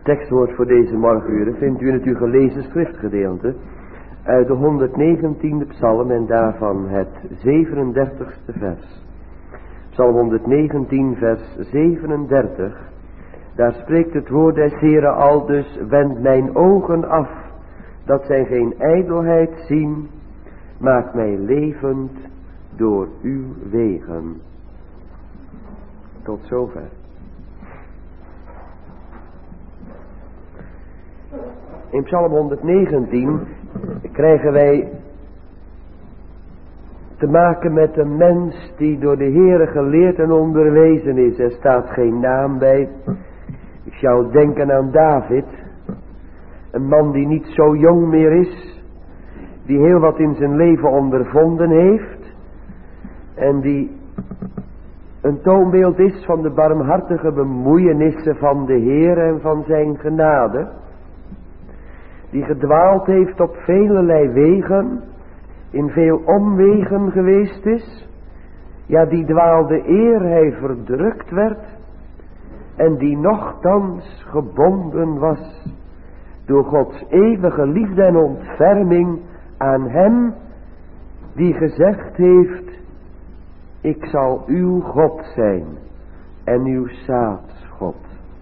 Tekstwoord voor deze morgenuren vindt u in het u gelezen schriftgedeelte uit de 119e psalm en daarvan het 37e vers. Psalm 119 vers 37. Daar spreekt het woord des Heren aldus: wend mijn ogen af, dat zij geen ijdelheid zien, maak mij levend door uw wegen. Tot zover. In Psalm 119 krijgen wij te maken met een mens die door de Heere geleerd en onderwezen is. Er staat geen naam bij. Ik zou denken aan David. Een man die niet zo jong meer is. Die heel wat in zijn leven ondervonden heeft. En die een toonbeeld is van de barmhartige bemoeienissen van de Heer en van zijn genade. Die gedwaald heeft op velelei wegen, in veel omwegen geweest is. Ja, die dwaalde eer hij verdrukt werd. En die nochtans gebonden was door Gods eeuwige liefde en ontferming aan hem die gezegd heeft: ik zal uw God zijn en uw zaadsgod.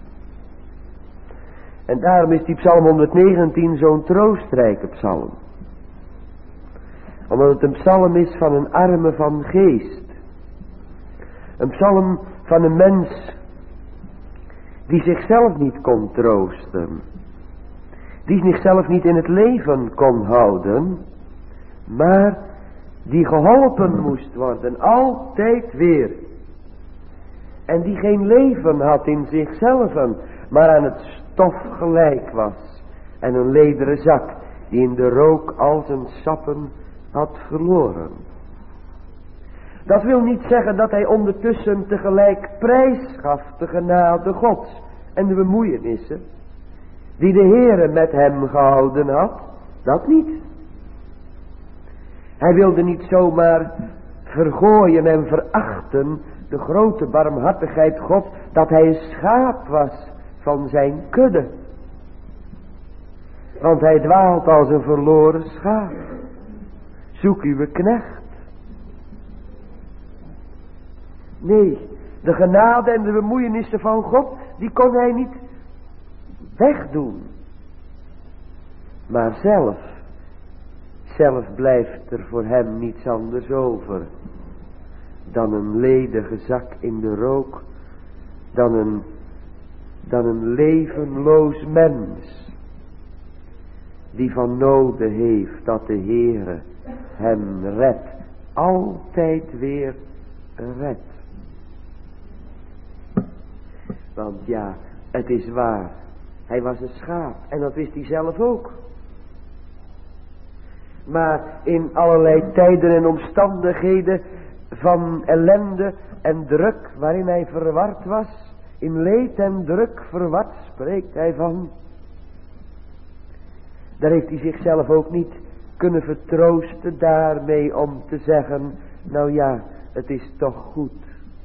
En daarom is die psalm 119 zo'n troostrijke psalm. Omdat het een psalm is van een arme van geest. Een psalm van een mens die zichzelf niet kon troosten. Die zichzelf niet in het leven kon houden. Maar die geholpen moest worden, altijd weer. En die geen leven had in zichzelf, maar aan het stof gelijk was. En een lederen zak die in de rook al zijn sappen had verloren. Dat wil niet zeggen dat hij ondertussen tegelijk prijs gaf de genade Gods en de bemoeienissen die de Heere met hem gehouden had. Dat niet. Hij wilde niet zomaar vergooien en verachten de grote barmhartigheid Gods, dat hij een schaap was van zijn kudde. Want hij dwaalt als een verloren schaap. Zoek uw knecht. Nee, de genade en de bemoeienissen van God, die kon hij niet wegdoen. Maar zelf blijft er voor hem niets anders over dan een ledige zak in de rook, dan een levenloos mens die van noden heeft dat de Heere hem redt, altijd weer redt. Want ja, het is waar, hij was een schaap en dat wist hij zelf ook. Maar in allerlei tijden en omstandigheden van ellende en druk waarin hij verward was, in leed en druk verward spreekt hij van. Daar heeft hij zichzelf ook niet kunnen vertroosten daarmee om te zeggen: nou ja, het is toch goed.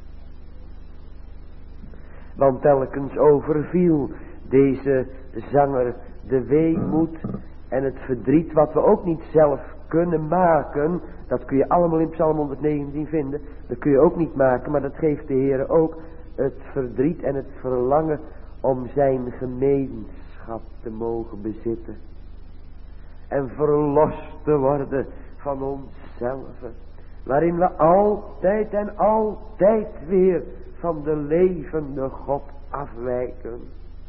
Want telkens overviel deze zanger de weemoed en het verdriet wat we ook niet zelf kunnen maken. Dat kun je allemaal in Psalm 119 vinden. Dat kun je ook niet maken, maar dat geeft de Heer ook. Het verdriet en het verlangen om zijn gemeenschap te mogen bezitten. En verlost te worden van onszelf. Waarin we altijd en altijd weer van de levende God afwijken.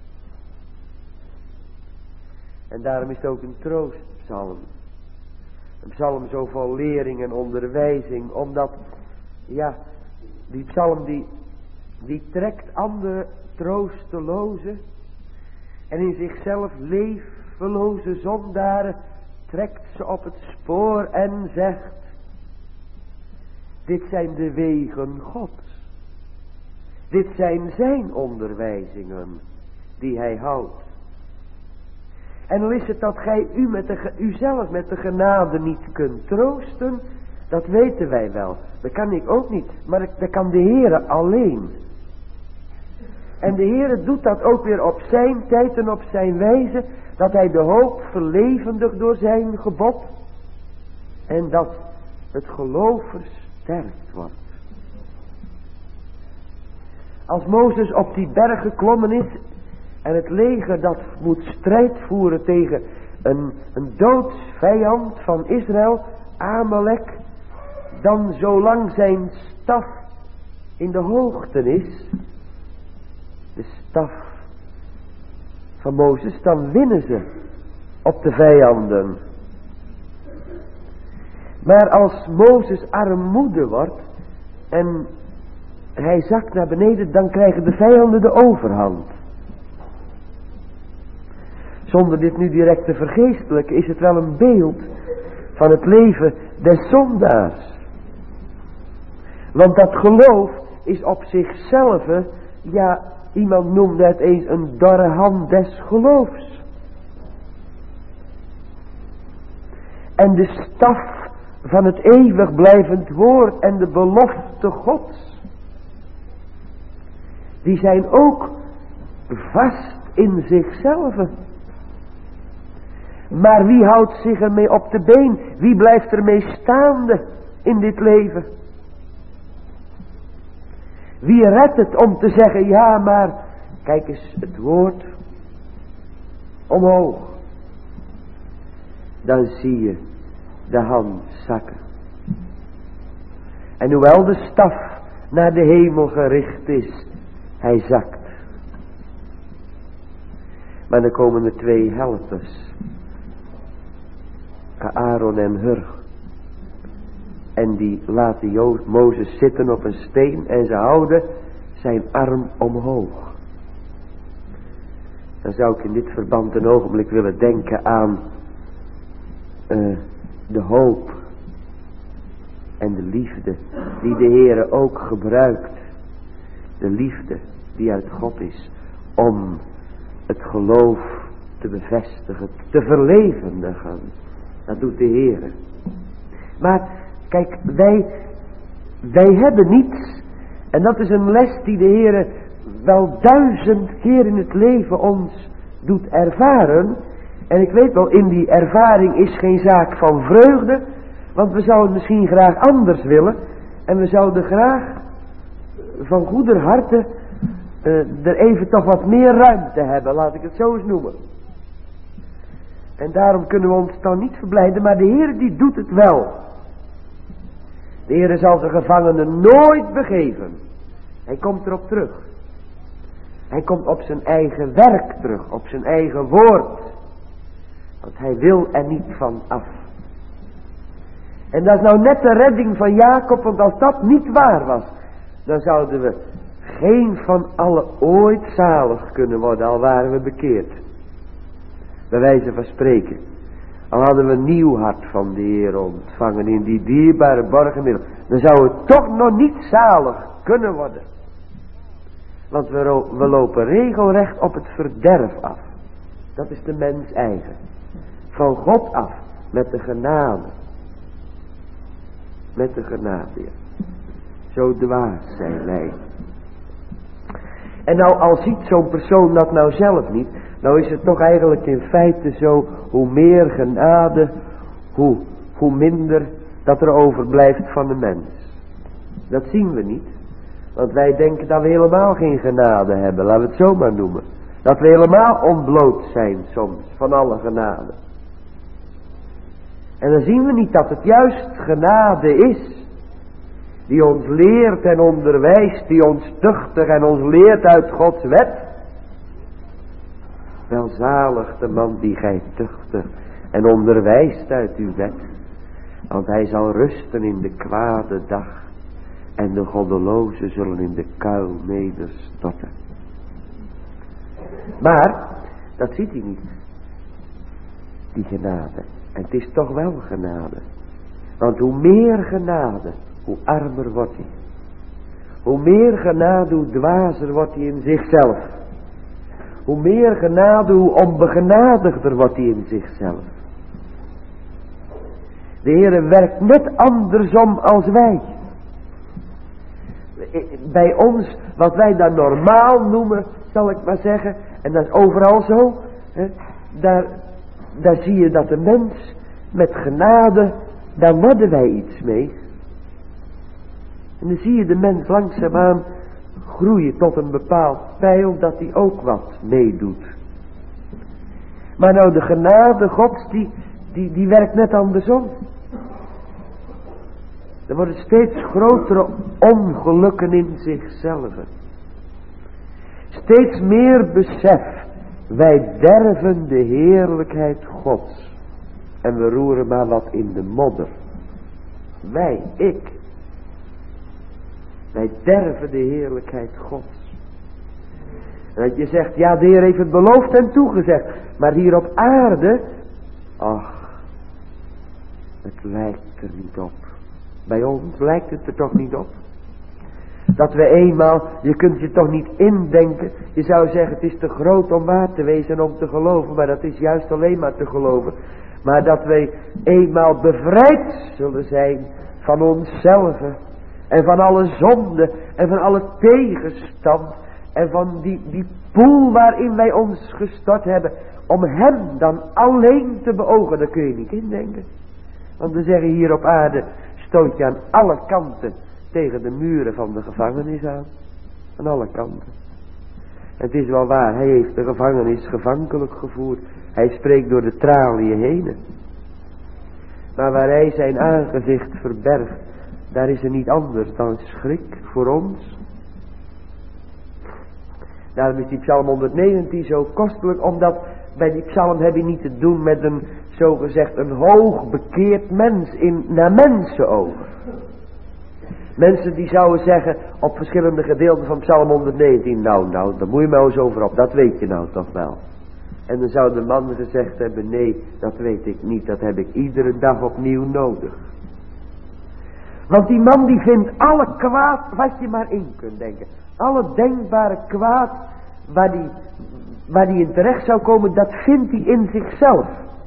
En daarom is het ook een troostpsalm. Een psalm zo vol lering en onderwijzing. Omdat, ja, die psalm die trekt andere troosteloze en in zichzelf levenloze zondaren trekt ze op het spoor en zegt: dit zijn de wegen Gods. Dit zijn zijn onderwijzingen die hij houdt. En hoe is het dat gij uzelf met de genade niet kunt troosten? Dat weten wij wel. Dat kan ik ook niet. Maar dat kan de Heere alleen. En de Heere doet dat ook weer op zijn tijd en op zijn wijze, dat hij de hoop verlevendigt door zijn gebod. En dat het geloof versterkt wordt. Als Mozes op die berg geklommen is en het leger dat moet strijd voeren tegen een doodsvijand van Israël, Amalek, dan zolang zijn staf in de hoogte is, de staf van Mozes, dan winnen ze op de vijanden. Maar als Mozes armoede wordt en hij zakt naar beneden, dan krijgen de vijanden de overhand. Zonder dit nu direct te vergeestelijken, is het wel een beeld van het leven des zondaars. Want dat geloof is op zichzelf, ja, iemand noemde het eens een dorre hand des geloofs. En de staf van het eeuwig blijvend woord en de belofte Gods, die zijn ook vast in zichzelf. Maar wie houdt zich ermee op de been? Wie blijft ermee staande in dit leven? Wie redt het om te zeggen, ja maar, kijk eens het woord omhoog. Dan zie je de hand zakken. En hoewel de staf naar de hemel gericht is, hij zakt. Maar dan komen er twee helpers. Aaron en Hur. En die laten Mozes zitten op een steen en ze houden zijn arm omhoog. Dan zou ik in dit verband een ogenblik willen denken aan de hoop en de liefde die de Heere ook gebruikt. De liefde die uit God is om het geloof te bevestigen, te verlevendigen. Dat doet de Heere. Maar kijk, wij hebben niets. En dat is een les die de Heere wel 1000 keer in het leven ons doet ervaren. En ik weet wel, in die ervaring is geen zaak van vreugde. Want we zouden misschien graag anders willen. En we zouden graag van goeder harte er even toch wat meer ruimte hebben. Laat ik het zo eens noemen. En daarom kunnen we ons dan niet verblijden. Maar de Heer die doet het wel. De Heer zal zijn gevangenen nooit begeven. Hij komt erop terug. Hij komt op zijn eigen werk terug. Op zijn eigen woord. Want hij wil er niet van af. En dat is nou net de redding van Jacob. Want als dat niet waar was, dan zouden we geen van alle ooit zalig kunnen worden. Al waren we bekeerd. Bij wijze van spreken. Al hadden we een nieuw hart van de Heer ontvangen in die dierbare borgenmiddel. Dan zou het toch nog niet zalig kunnen worden. Want we lopen regelrecht op het verderf af. Dat is de mens eigen. Van God af. Met de genade. Met de genade. Ja. Zo dwaas zijn wij. En nou al ziet zo'n persoon dat nou zelf niet. Nou is het toch eigenlijk in feite zo. Hoe meer genade. Hoe minder dat er overblijft van de mens. Dat zien we niet. Want wij denken dat we helemaal geen genade hebben. Laten we het zo maar noemen. Dat we helemaal ontbloot zijn soms. Van alle genade. En dan zien we niet dat het juist genade is. Die ons leert en onderwijst. Die ons tuchtig en ons leert uit Gods wet. Welzalig de man die gij tuchtig en onderwijst uit uw wet. Want hij zal rusten in de kwade dag. En de goddelozen zullen in de kuil nederstorten. Maar, dat ziet hij niet. Die genade. En het is toch wel genade. Want hoe meer genade, hoe armer wordt hij. Hoe meer genade, hoe dwazer wordt hij in zichzelf. Hoe meer genade, hoe onbegenadigder wordt hij in zichzelf. De Heere werkt net andersom als wij. bij ons, wat wij dan normaal noemen, zal ik maar zeggen, en dat is overal zo, hè, daar zie je dat de mens met genade, daar worden wij iets mee. En dan zie je de mens langzaamaan groeien tot een bepaald pijl dat hij ook wat meedoet. Maar nou de genade Gods, die werkt net andersom. Er worden steeds grotere ongelukken in zichzelf. Steeds meer besef, wij derven de heerlijkheid Gods. En we roeren maar wat in de modder. Wij, ik. Wij derven de heerlijkheid Gods. En dat je zegt, ja, de Heer heeft het beloofd en toegezegd. Maar hier op aarde, ach, het lijkt er niet op. Bij ons lijkt het er toch niet op. Dat we eenmaal, je kunt je toch niet indenken. Je zou zeggen, het is te groot om waar te wezen en om te geloven. Maar dat is juist alleen maar te geloven. Maar dat wij eenmaal bevrijd zullen zijn van onszelf. En van alle zonde. En van alle tegenstand. En van die poel waarin wij ons gestort hebben. Om hem dan alleen te beogen. Daar kun je niet indenken. Want we zeggen hier op aarde, stoot je aan alle kanten tegen de muren van de gevangenis aan. Aan alle kanten. Het is wel waar, hij heeft de gevangenis gevankelijk gevoerd. Hij spreekt door de traliën heen. Maar waar hij zijn aangezicht verbergt, daar is er niet anders dan schrik voor ons. Daarom is die psalm 119 zo kostelijk, omdat bij die psalm heb je niet te doen met een, zogezegd, een hoog bekeerd mens naar mensenogen. Mensen die zouden zeggen op verschillende gedeelten van psalm 119, nou, daar moet je maar eens over op, dat weet je nou toch wel. En dan zou de man gezegd hebben, nee, dat weet ik niet, dat heb ik iedere dag opnieuw nodig. Want die man die vindt alle kwaad wat je maar in kunt denken. Alle denkbare kwaad waar die in terecht zou komen, dat vindt hij in zichzelf.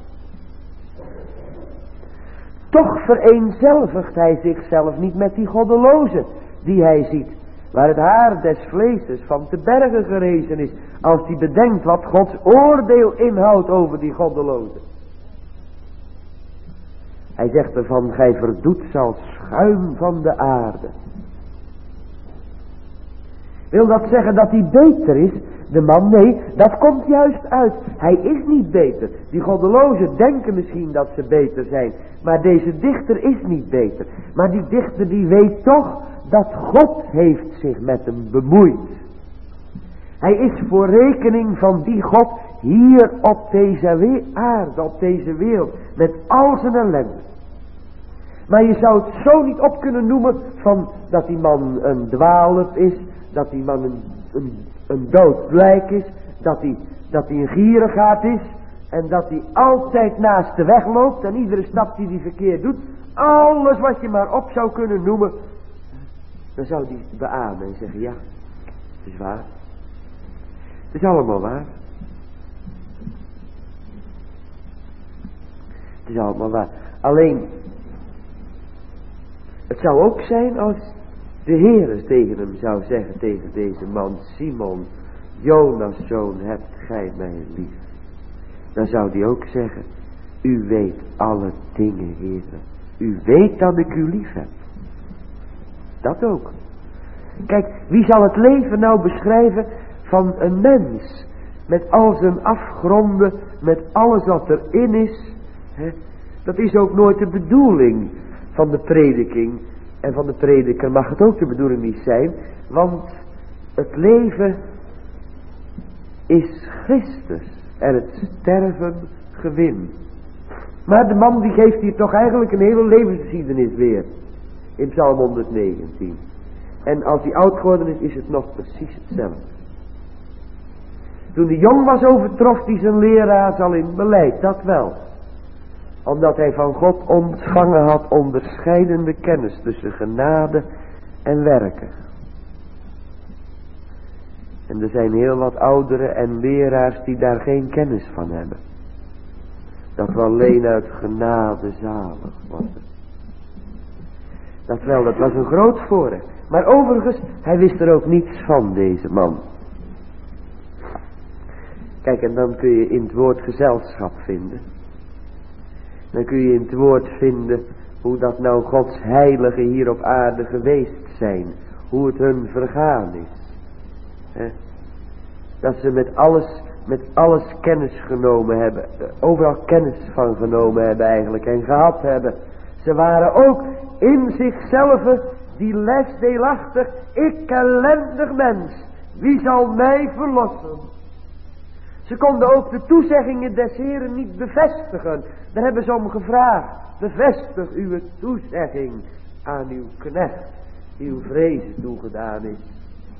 Toch vereenzelvigt hij zichzelf niet met die goddeloze die hij ziet. Waar het haar des vleeses van te bergen gerezen is. Als hij bedenkt wat Gods oordeel inhoudt over die goddeloze. Hij zegt ervan, gij verdoet als schuim van de aarde. Wil dat zeggen dat hij beter is? De man, nee, dat komt juist uit. Hij is niet beter. Die goddelozen denken misschien dat ze beter zijn. Maar deze dichter is niet beter. Maar die dichter die weet toch dat God heeft zich met hem bemoeid. Hij is voor rekening van die God hier op deze aarde, op deze wereld. Met al zijn ellende. Maar je zou het zo niet op kunnen noemen van dat die man een dwaalef is. Dat die man een dood lijk is. Dat hij een gierigaard is. En dat hij altijd naast de weg loopt. En iedere stap die hij verkeerd doet. Alles wat je maar op zou kunnen noemen. Dan zou hij beamen en zeggen, ja, het is waar. Het is allemaal waar. Het is allemaal waar. Alleen, het zou ook zijn als de Heer tegen hem zou zeggen, tegen deze man, Simon, Jonas' zoon, hebt gij mij lief. Dan zou hij ook zeggen, u weet alle dingen, Heer. U weet dat ik u lief heb. Dat ook. Kijk, wie zal het leven nou beschrijven van een mens, met al zijn afgronden, met alles wat erin is. Hè? Dat is ook nooit de bedoeling van de prediking. En van de prediker mag het ook de bedoeling niet zijn. Want het leven is Christus en het sterven gewin. Maar de man die geeft hier toch eigenlijk een hele levensgeschiedenis weer. In Psalm 119. En als hij oud geworden is, is het nog precies hetzelfde. Toen hij jong was, overtrof hij zijn leraars al in beleid, dat wel. Omdat hij van God ontvangen had onderscheidende kennis tussen genade en werken. En er zijn heel wat ouderen en leraars die daar geen kennis van hebben. Dat we alleen uit genade zalig worden. Dat wel, dat was een groot voorrecht. Maar overigens, hij wist er ook niets van, deze man. Kijk, en dan kun je in het woord gezelschap vinden. Dan kun je in het woord vinden hoe dat nou Gods heiligen hier op aarde geweest zijn. Hoe het hun vergaan is. Dat ze met alles kennis genomen hebben. Overal kennis van genomen hebben eigenlijk. En gehad hebben. Ze waren ook in zichzelf die lesdeelachtig. Ik ellendig mens. Wie zal mij verlossen? Ze konden ook de toezeggingen des Heren niet bevestigen. Daar hebben ze om gevraagd. Bevestig uw toezegging aan uw knecht. Die uw vrezen toegedaan is.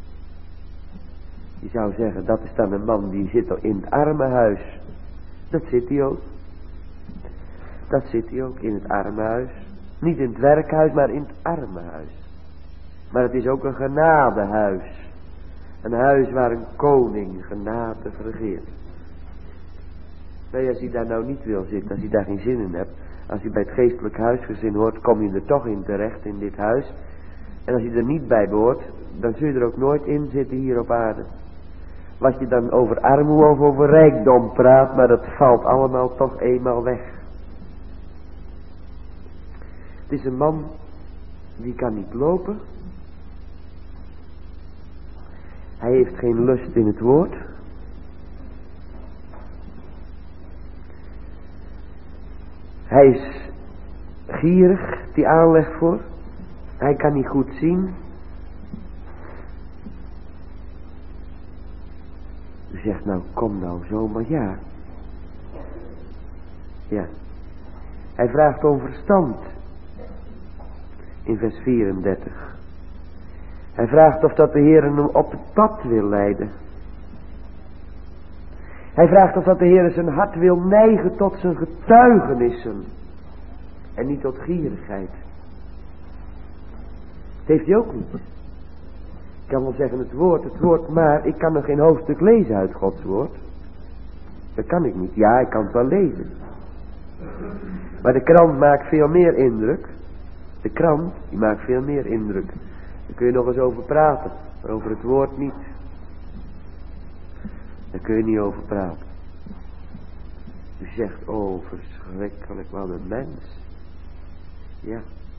Je zou zeggen, dat is dan een man die zit in het armenhuis. Dat zit hij ook. Dat zit hij ook in het armenhuis. Niet in het werkhuis, maar in het armenhuis. Maar het is ook een genadehuis. Een huis waar een koning genade regeert. Nee, als hij daar nou niet wil zitten, als hij daar geen zin in hebt. Als hij bij het geestelijk huisgezin hoort, kom je er toch in terecht in dit huis. En als je er niet bij behoort, dan zul je er ook nooit in zitten hier op aarde. Wat je dan over armoede of over rijkdom praat, maar dat valt allemaal toch eenmaal weg. Het is een man die kan niet lopen. Hij heeft geen lust in het woord. Hij is gierig, die aanleg voor. Hij kan niet goed zien. U zegt nou, kom nou zo, maar ja. Ja. Hij vraagt om verstand. In vers 34. Hij vraagt of dat de Heer hem op het pad wil leiden. Hij vraagt of dat de Heer zijn hart wil neigen tot zijn getuigenissen. En niet tot gierigheid. Dat heeft hij ook niet. Ik kan wel zeggen het woord, maar ik kan nog geen hoofdstuk lezen uit Gods woord. Dat kan ik niet. Ja, ik kan het wel lezen. Maar de krant maakt veel meer indruk. De krant, die maakt veel meer indruk. Daar kun je nog eens over praten, maar over het woord niet. Daar kun je niet over praten. U zegt, oh verschrikkelijk, wat een mens. Ja.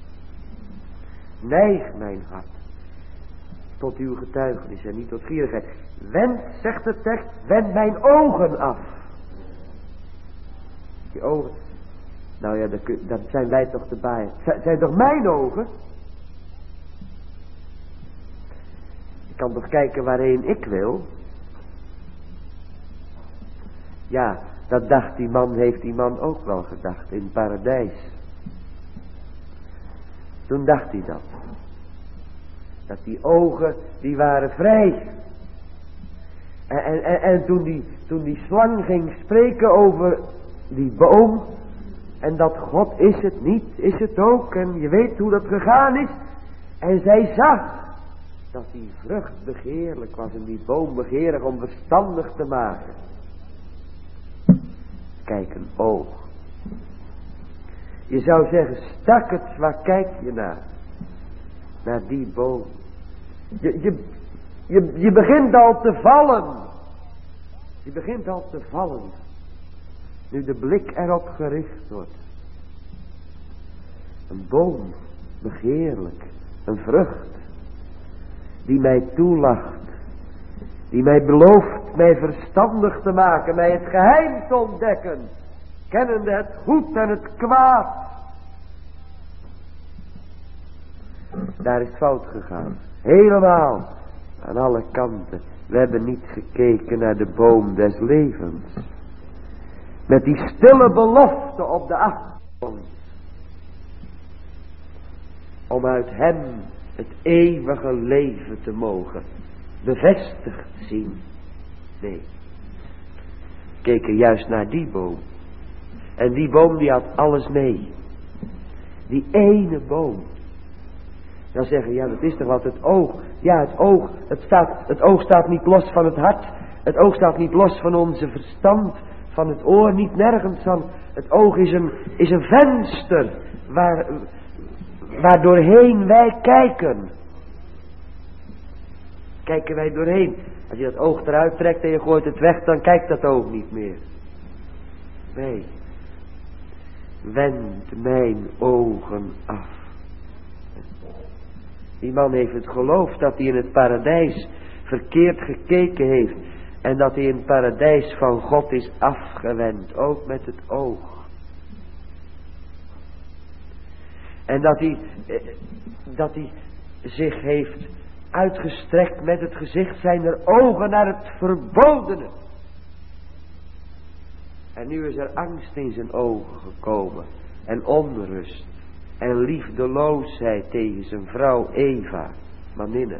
Neig mijn hart tot uw getuigenis en niet tot gierigheid. Wend, zegt de tekst, wend mijn ogen af. Die ogen, nou ja, dat zijn wij toch de baaien. Zijn toch mijn ogen? Ik kan toch kijken waarheen ik wil. Ja, dat dacht die man, heeft die man ook wel gedacht in het paradijs. Toen dacht hij dat. Dat die ogen, die waren vrij. En toen die slang ging spreken over die boom. En dat God is het niet, is het ook. En je weet hoe dat gegaan is. En zij zag dat die vrucht begeerlijk was. En die boom begeerig om verstandig te maken. Kijk, een oog. Je zou zeggen, stakkerd, waar kijk je naar? Naar die boom. Je begint al te vallen. Je begint al te vallen. Nu de blik erop gericht wordt. Een boom, begeerlijk. Een vrucht. Die mij toelacht. Die mij belooft mij verstandig te maken. Mij het geheim te ontdekken. Kennende het goed en het kwaad. Daar is fout gegaan. Helemaal. Aan alle kanten. We hebben niet gekeken naar de boom des levens. Met die stille belofte op de achtergrond. Om uit hem het eeuwige leven te mogen bevestigd zien. Nee. Keken juist naar die boom. En die boom die had alles mee. Die ene boom. Dan zeggen, ja dat is toch wat, het oog. Ja, het oog staat niet los van het hart. Het oog staat niet los van onze verstand. Van het oor, niet nergens van. Het oog is een venster. Waar doorheen wij kijken. kijken wij doorheen. Als je dat oog eruit trekt en je gooit het weg, dan kijkt dat oog niet meer. Nee. Wend mijn ogen af. Die man heeft het geloof dat hij in het paradijs verkeerd gekeken heeft. En dat hij in het paradijs van God is afgewend. Ook met het oog. En dat hij zich heeft uitgestrekt met het gezicht zijner ogen naar het verbodene. En nu is er angst in zijn ogen gekomen. En onrust. En liefdeloosheid tegen zijn vrouw Eva. Maninne.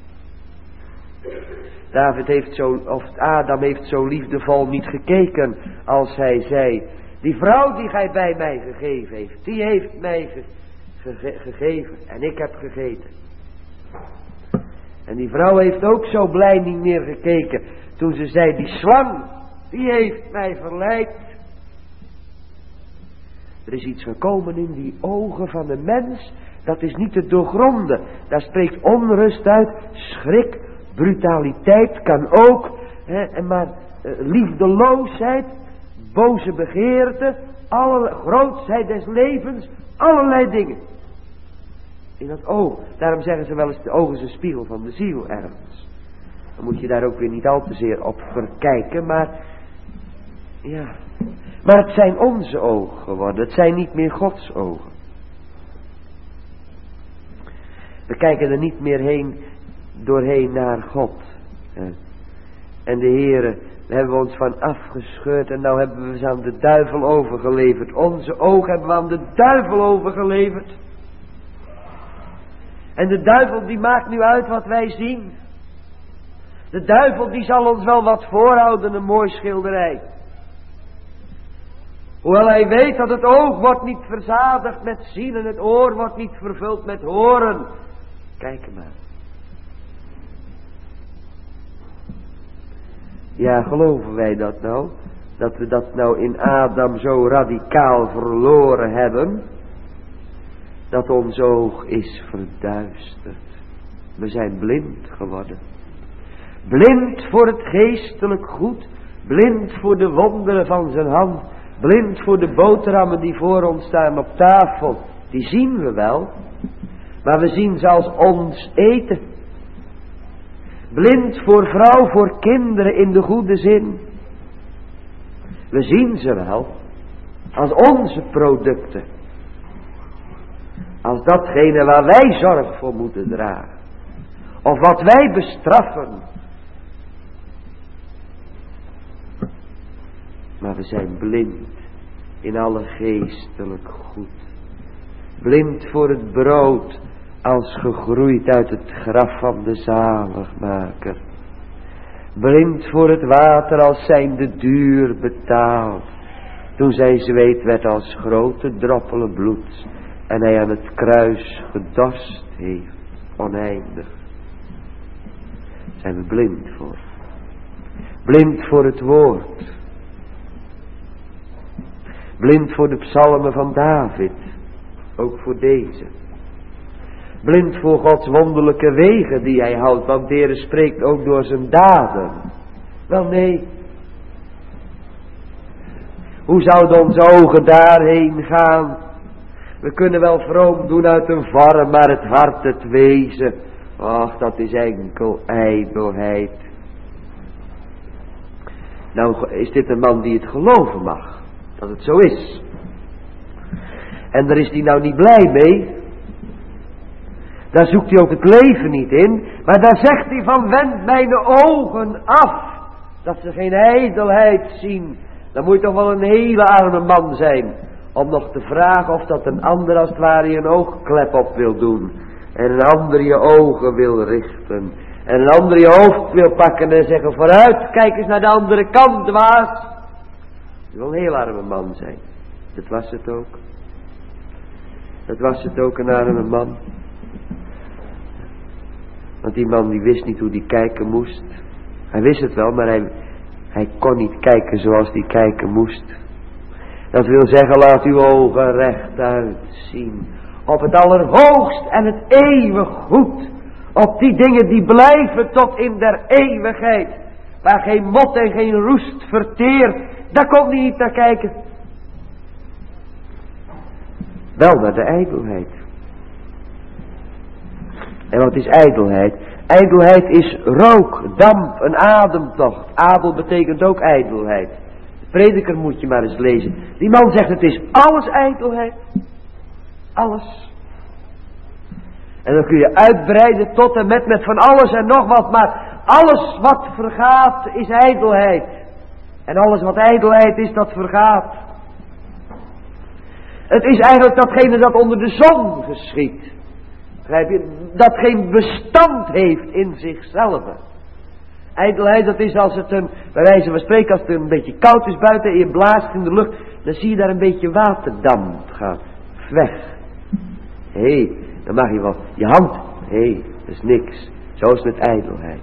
Adam heeft zo liefdevol niet gekeken als hij zei. Die vrouw die gij bij mij gegeven heeft. Die heeft mij gegeven. En ik heb gegeten. En die vrouw heeft ook zo blij niet meer gekeken. Toen ze zei, die slang, die heeft mij verleid. Er is iets gekomen in die ogen van de mens. Dat is niet te doorgronden. Daar spreekt onrust uit. Schrik, brutaliteit kan ook. Maar liefdeloosheid, boze begeerte, alle grootsheid des levens, allerlei dingen. In dat oog. Daarom zeggen ze wel eens, de oog is een spiegel van de ziel ergens. Dan moet je daar ook weer niet al te zeer op verkijken, maar ja. Maar het zijn onze ogen geworden, het zijn niet meer Gods ogen. We kijken er niet meer doorheen naar God. En de Heere, daar hebben we ons van afgescheurd en nou hebben we ze aan de duivel overgeleverd. Onze ogen hebben we aan de duivel overgeleverd. En de duivel die maakt nu uit wat wij zien. De duivel die zal ons wel wat voorhouden, een mooi schilderij. Hoewel hij weet dat het oog wordt niet verzadigd met zien en het oor wordt niet vervuld met horen. Kijk maar. Ja, geloven wij dat nou? Dat we dat nou in Adam zo radicaal verloren hebben? Dat ons oog is verduisterd. We zijn blind geworden. Blind voor het geestelijk goed. Blind voor de wonderen van zijn hand. Blind voor de boterhammen die voor ons staan op tafel. Die zien we wel. Maar we zien ze als ons eten. Blind voor vrouw, voor kinderen in de goede zin. We zien ze wel. Als onze producten. Als datgene waar wij zorg voor moeten dragen. Of wat wij bestraffen. Maar we zijn blind in alle geestelijk goed. Blind voor het brood als gegroeid uit het graf van de zaligmaker. Blind voor het water als zijnde duur betaald. Toen zijn zweet werd als grote droppelen bloed. En hij aan het kruis gedorst heeft. Oneindig. Zijn we blind voor. Blind voor het woord. Blind voor de psalmen van David. Ook voor deze. Blind voor Gods wonderlijke wegen die hij houdt. Want de Heer spreekt ook door zijn daden. Wel nee. Hoe zouden onze ogen daarheen gaan? We kunnen wel vroom doen uit een vorm, maar het hart, het wezen. Ach, dat is enkel ijdelheid. Nou is dit een man die het geloven mag. Dat het zo is. En daar is hij nou niet blij mee. Daar zoekt hij ook het leven niet in. Maar daar zegt hij van, wend mijn ogen af. Dat ze geen ijdelheid zien. Dan moet je toch wel een hele arme man zijn. Om nog te vragen of dat een ander als het ware je een oogklep op wil doen. En een ander je ogen wil richten. En een ander je hoofd wil pakken en zeggen, vooruit, kijk eens naar de andere kant, dwaas. Je wil een heel arme man zijn. Dat was het ook. Dat was het ook, een arme man. Want die man die wist niet hoe die kijken moest. Hij wist het wel, maar hij kon niet kijken zoals die kijken moest. Dat wil zeggen, laat uw ogen rechtuit zien. Op het allerhoogst en het eeuwig goed. Op die dingen die blijven tot in der eeuwigheid. Waar geen mot en geen roest verteert. Daar komt hij niet naar kijken. Wel naar de ijdelheid. En wat is ijdelheid? Ijdelheid is rook, damp, een ademtocht. Adel betekent ook ijdelheid. De prediker moet je maar eens lezen. Die man zegt het is alles ijdelheid. Alles. En dan kun je uitbreiden tot en met van alles en nog wat. Maar alles wat vergaat is ijdelheid. En alles wat ijdelheid is, dat vergaat. Het is eigenlijk datgene dat onder de zon geschiet. Begrijp je? Dat geen bestand heeft in zichzelf. Ijdelheid, dat is als het bij wijze van spreken, als het een beetje koud is buiten en je blaast in de lucht, dan zie je daar een beetje waterdamp gaan. Weg. Hé, dan mag je wel je hand. Hé, dat is niks. Zo is het ijdelheid.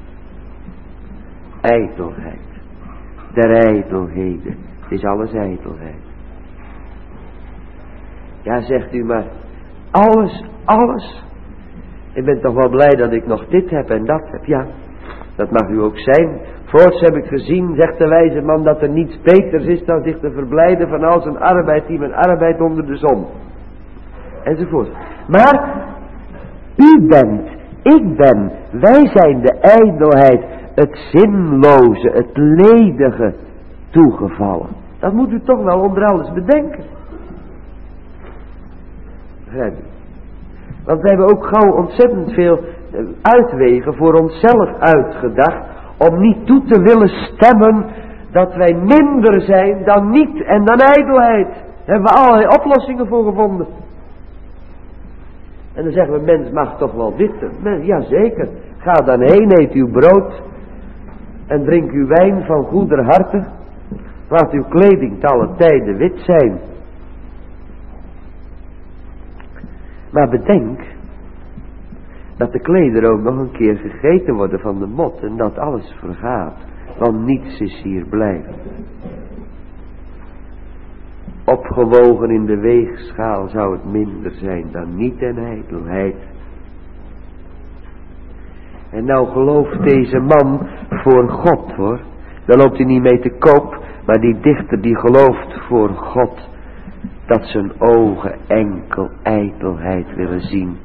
Ijdelheid. Der ijdelheden. Het is alles ijdelheid. Ja, zegt u maar. Alles. Ik ben toch wel blij dat ik nog dit heb en dat heb. Ja, dat mag u ook zijn. Voorts heb ik gezien, zegt de wijze man, dat er niets beters is dan zich te verblijden van al zijn arbeid die men arbeidt onder de zon. Enzovoort. Maar u bent, ik ben, wij zijn de ijdelheid, het zinloze, het ledige toegevallen. Dat moet u toch wel onder alles bedenken. Begrijp je? Want wij hebben ook gauw ontzettend veel uitwegen voor onszelf uitgedacht, om niet toe te willen stemmen dat wij minder zijn dan niet en dan ijdelheid. Daar hebben we allerlei oplossingen voor gevonden. En dan zeggen we, mens mag toch wel dit. Jazeker, ga dan heen, eet uw brood en drink uw wijn van goeder harte. Laat uw kleding te alle tijden wit zijn. Maar bedenk dat de klederen ook nog een keer gegeten worden van de mot en dat alles vergaat, want niets is hier blijven. Opgewogen in de weegschaal zou het minder zijn dan niet en ijdelheid. En nou gelooft deze man voor God hoor, daar loopt hij niet mee te koop, maar die dichter die gelooft voor God, dat zijn ogen enkel ijdelheid willen zien.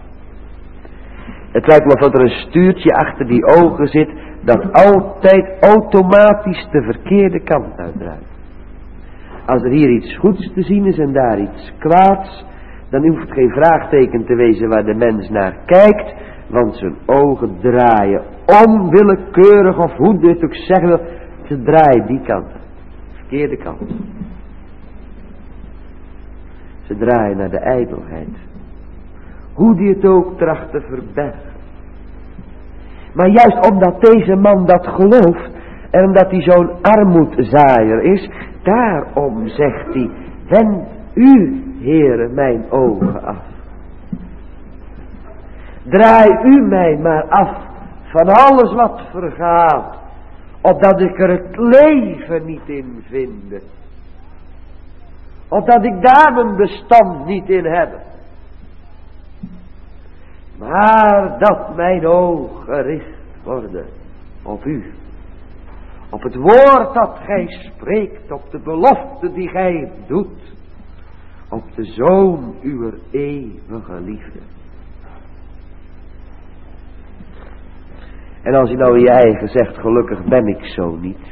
Het lijkt me of er een stuurtje achter die ogen zit, dat altijd automatisch de verkeerde kant uitdraait. Als er hier iets goeds te zien is en daar iets kwaads, dan hoeft het geen vraagteken te wezen waar de mens naar kijkt, want zijn ogen draaien onwillekeurig, of hoe dit ook zeggen wil, ze draaien die kant, de verkeerde kant. Ze draaien naar de ijdelheid. Hoe die het ook tracht te verbergen. Maar juist omdat deze man dat gelooft, en omdat hij zo'n armoedzaaier is, daarom zegt hij, wend u, Heere, mijn ogen af. Draai u mij maar af van alles wat vergaat, opdat ik er het leven niet in vind. Opdat ik daar mijn bestand niet in heb. Maar dat mijn ogen gericht worden op u. Op het woord dat gij spreekt, op de belofte die gij doet. Op de Zoon uwer eeuwige liefde. En als je nou in je eigen zegt, gelukkig ben ik zo niet.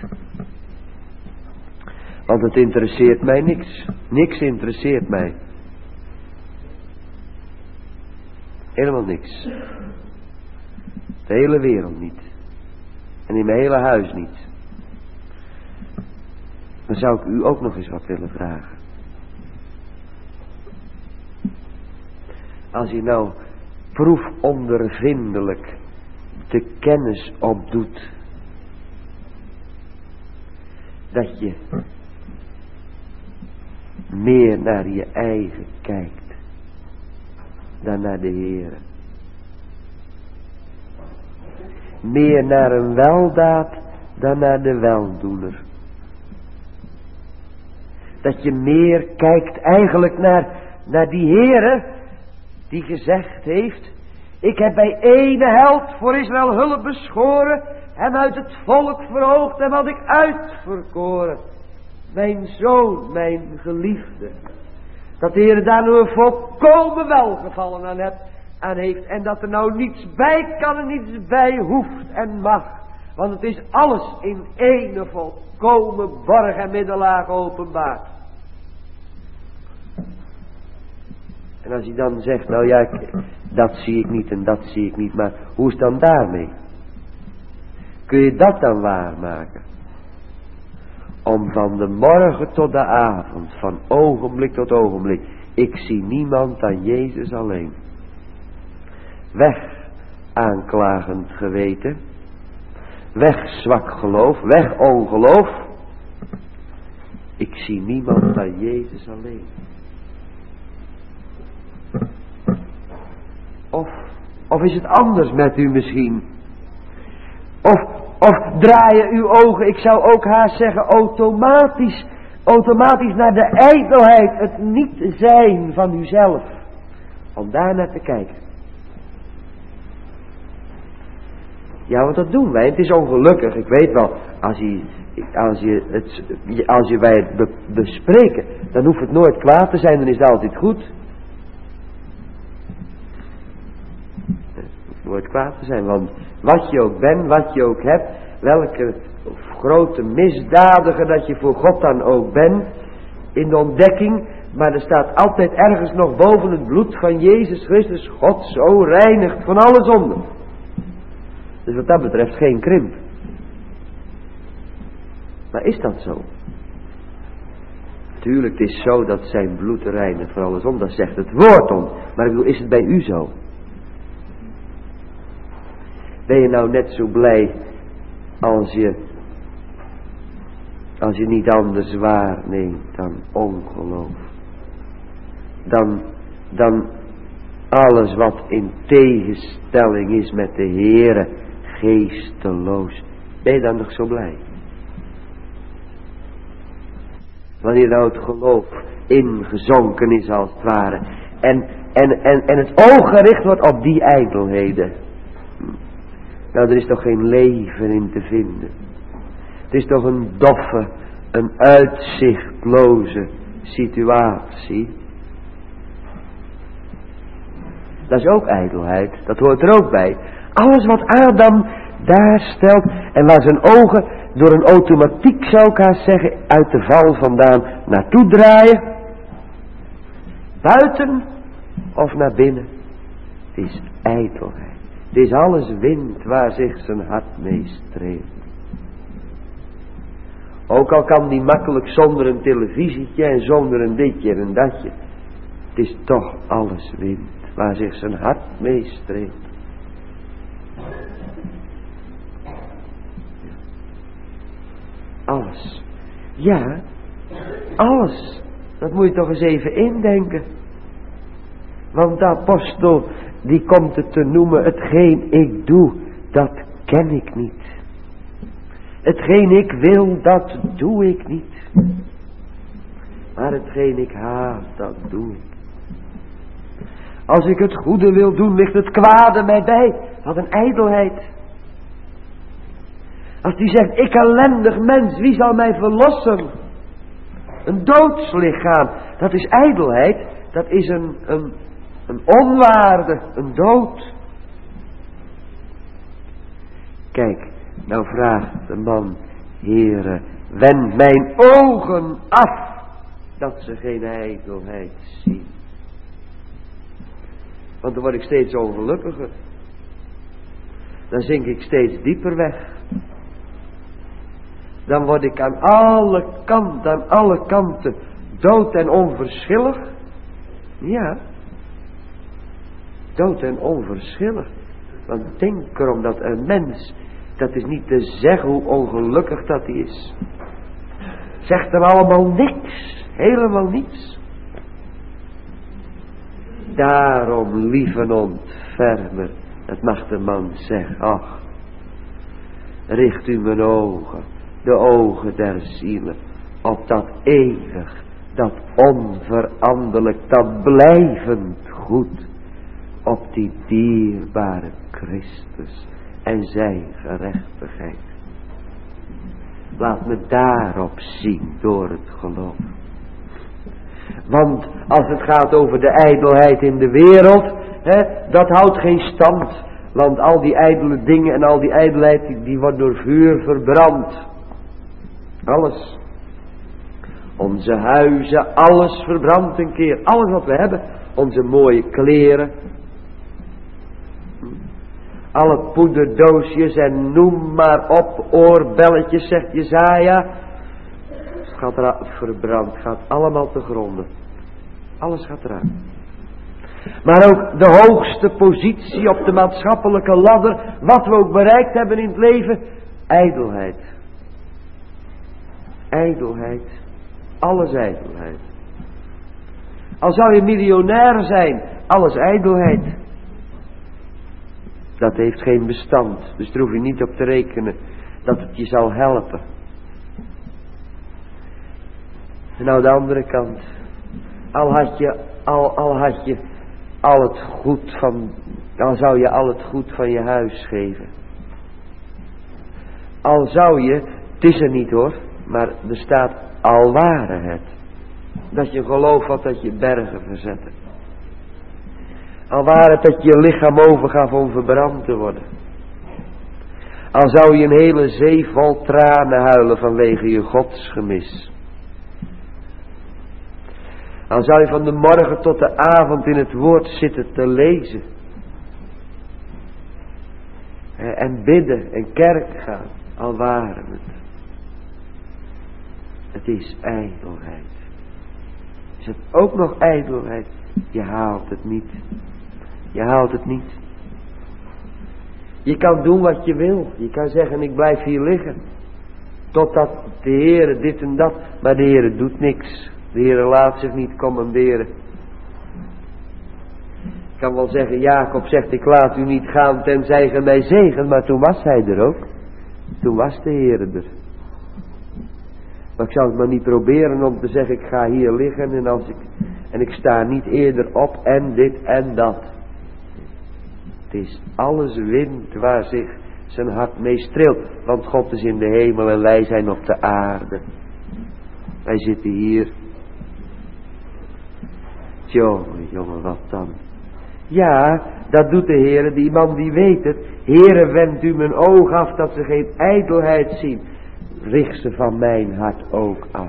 Want het interesseert mij niks. Niks interesseert mij. Helemaal niks. De hele wereld niet. En in mijn hele huis niet. Dan zou ik u ook nog eens wat willen vragen. Als je nou proefondervindelijk de kennis opdoet, dat je meer naar je eigen kijkt dan naar de Heere. Meer naar een weldaad dan naar de weldoener. Dat je meer kijkt eigenlijk naar die Heere die gezegd heeft, Ik heb bij ene held voor Israël hulp beschoren, hem uit het volk verhoogd en had ik uitverkoren. Mijn zoon, mijn geliefde. Dat de Heer daar nu een volkomen welgevallen aan heeft. En dat er nou niets bij kan en niets bij hoeft en mag. Want het is alles in ene volkomen borg en middelaar openbaar. En als hij dan zegt, nou ja, dat zie ik niet en dat zie ik niet. Maar hoe is het dan daarmee? Kun je dat dan waarmaken? Om van de morgen tot de avond, van ogenblik tot ogenblik. Ik zie niemand dan Jezus alleen. Weg aanklagend geweten. Weg zwak geloof, weg ongeloof. Ik zie niemand dan Jezus alleen. Of is het anders met u misschien? Of draaien uw ogen, ik zou ook haast zeggen, automatisch naar de ijdelheid, het niet zijn van uzelf. Om daar naar te kijken. Ja, want dat doen wij. Het is ongelukkig, ik weet wel, als je wij het bespreken, dan hoeft het nooit kwaad te zijn, dan is het altijd goed. Nooit kwaad te zijn, want wat je ook bent, wat je ook hebt, welke grote misdadiger dat je voor God dan ook bent, in de ontdekking, maar er staat altijd ergens nog boven het bloed van Jezus Christus, God zo reinigt van alle zonden. Dus wat dat betreft geen krimp. Maar is dat zo? Tuurlijk, het is zo dat zijn bloed reinigt van alle zonden, dat zegt het woord ons. Maar ik bedoel, is het bij u zo? Ben je nou net zo blij als je niet anders waarneemt dan ongeloof? Dan alles wat in tegenstelling is met de Heere, geesteloos. Ben je dan nog zo blij? Wanneer nou het geloof ingezonken is als het ware. En het oog gericht wordt op die ijdelheden. Nou, er is toch geen leven in te vinden. Het is toch een doffe, een uitzichtloze situatie. Dat is ook ijdelheid, dat hoort er ook bij. Alles wat Adam daar stelt en waar zijn ogen door een automatiek, zou ik haast zeggen, uit de val vandaan naartoe draaien. Buiten of naar binnen. Het is ijdelheid. Het is alles wind waar zich zijn hart mee streelt. Ook al kan die makkelijk zonder een televisietje en zonder een ditje en een datje. Het is toch alles wind waar zich zijn hart mee streelt. Alles. Ja, alles. Dat moet je toch eens even indenken. Want de apostel, die komt het te noemen, hetgeen ik doe, dat ken ik niet. Hetgeen ik wil, dat doe ik niet. Maar hetgeen ik haat, dat doe ik. Als ik het goede wil doen, ligt het kwade mij bij. Wat een ijdelheid. Als die zegt, ik ellendig mens, wie zal mij verlossen? Een doodslichaam, dat is ijdelheid. Dat is een onwaarde, een dood. Kijk, nou vraagt de man, Heere, wend mijn ogen af, dat ze geen ijdelheid zien. Want dan word ik steeds ongelukkiger. Dan zink ik steeds dieper weg. Dan word ik aan alle kanten dood en onverschillig. Ja. Dood en onverschillig. Want denk erom dat een mens, dat is niet te zeggen hoe ongelukkig dat hij is. Zegt dan allemaal niks. Helemaal niets. Daarom, lieve ontfermer, dat mag de man zeggen. Ach, richt u mijn ogen, de ogen der zielen, op dat eeuwig, dat onveranderlijk, dat blijvend goed, op die dierbare Christus en zijn gerechtigheid. Laat me daarop zien door het geloof. Want als het gaat over de ijdelheid in de wereld, dat houdt geen stand. Want al die ijdele dingen en al die ijdelheid, die wordt door vuur verbrand. Alles. Onze huizen, alles verbrandt een keer. Alles wat we hebben. Onze mooie kleren. Alle poederdoosjes en noem maar op. Oorbelletjes, zegt Jesaja. Het gaat eraan verbrand. Gaat allemaal te gronden. Alles gaat eraan. Maar ook de hoogste positie op de maatschappelijke ladder. Wat we ook bereikt hebben in het leven. Ijdelheid. Ijdelheid. Alles ijdelheid. Al zou je miljonair zijn. Alles ijdelheid. Dat heeft geen bestand. Dus daar hoef je niet op te rekenen dat het je zal helpen. En nou de andere kant. Al zou je al het goed van je huis geven. Al zou je, het is er niet hoor, maar er staat al ware het. Dat je geloof had dat je bergen verzetten. Al ware het dat je lichaam overgaf om verbrand te worden. Al zou je een hele zee vol tranen huilen vanwege je godsgemis. Al zou je van de morgen tot de avond in het woord zitten te lezen. En bidden en kerk gaan. Al waren het. Het is ijdelheid. Is het ook nog ijdelheid? Je haalt het niet. Je haalt het niet. Je kan doen wat je wil. Je kan zeggen ik blijf hier liggen. Totdat de Heere dit en dat. Maar de Heere doet niks. De Heere laat zich niet commanderen. Ik kan wel zeggen, Jacob zegt ik laat u niet gaan tenzij ge mij zegen. Maar toen was hij er ook. Toen was de Heere er. Maar ik zou het maar niet proberen om te zeggen ik ga hier liggen en ik sta niet eerder op en dit en dat. Het is alles wind waar zich zijn hart mee streelt. Want God is in de hemel en wij zijn op de aarde. Wij zitten hier. Jongen, wat dan? Ja, dat doet de Heere, die man die weet het. Heere, wend u mijn oog af dat ze geen ijdelheid zien. Richt ze van mijn hart ook af.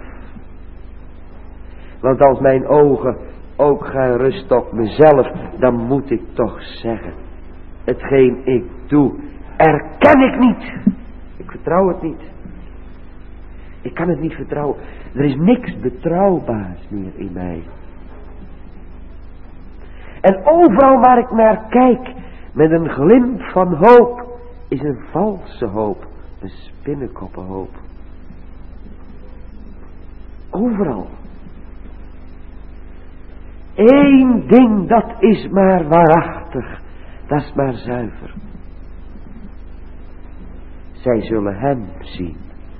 Want als mijn ogen ook gaan rusten op mezelf, dan moet ik toch zeggen. Hetgeen ik doe, erken ik niet. Ik vertrouw het niet. Ik kan het niet vertrouwen. Er is niks betrouwbaars meer in mij. En overal waar ik naar kijk, met een glimp van hoop, is een valse hoop. Een spinnenkoppenhoop. Overal. Eén ding, dat is maar waarachtig. Dat is maar zuiver. Zij zullen hem zien.